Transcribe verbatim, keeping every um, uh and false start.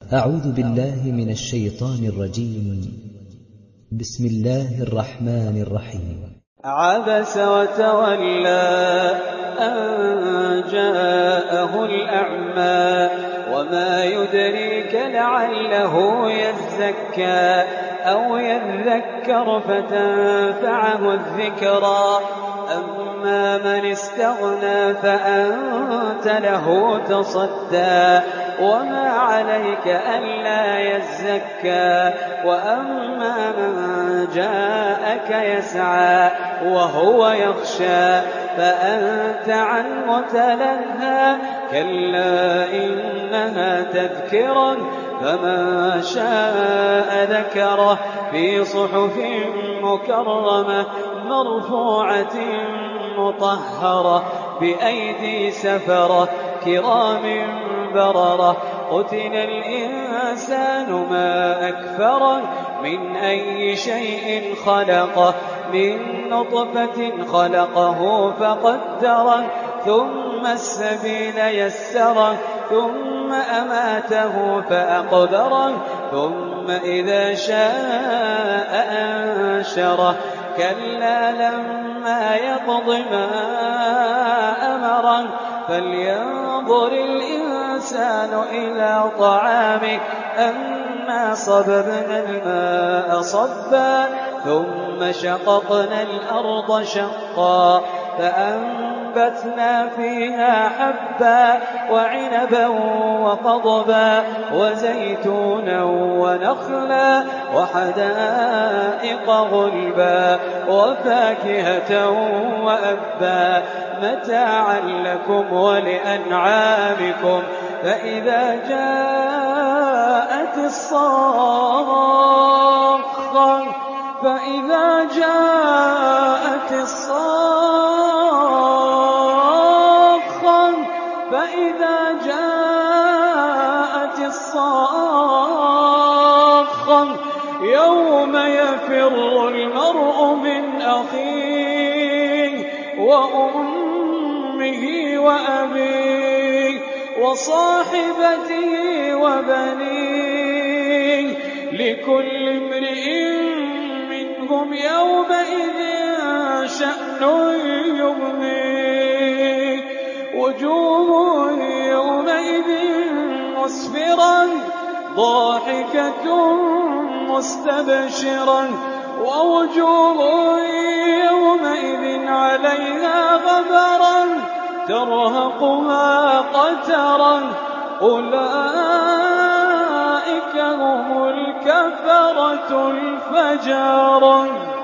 أعوذ بالله من الشيطان الرجيم. بسم الله الرحمن الرحيم. عبس وتولى أن جاءه الأعمى وما يدريك لعله يزكى أو يذكر فتنفعه الذكرى أما من استغنى فأنت له تصدى وما عليك ألا يزكى وأما من جاءك يسعى وهو يخشى فأنت عنه تلهى كلا إنها تذكرة فمن شاء ذكره في صحف مكرمة مرفوعة مطهرة بأيدي سفرة كرام بررة قتل الإنسان ما أكفره من أي شيء خلقه من نطفة خلقه فقدره ثم السبيل يسره ثم أماته فأقبره ثم إذا شاء أنشره كلا لما يقض ما أمره فلينظر الإنسان إلى طعامه أنا صببنا الماء صبا ثم شققنا الأرض شقا فأنبتنا فيها حبا وعنبا وقضبا وزيتونا ونخلا وحدائق غلبا وفاكهة وأبا متاعا لكم ولأنعامكم فإذا جاءت الصاخة فإذا جاءت الصاخة فإذا جاءت الصاخة يوم يفر المرء من أخيه وأمه وأبيه وصاحبته وبنيه لكل امرئ منهم يومئذ شأن يغنيه وجوه يومئذ مسفرة ضاحكة مستبشرة ووجوه يومئذ عليها غبرة ترهقها قترا أولئك هم الكفرة الفجرة.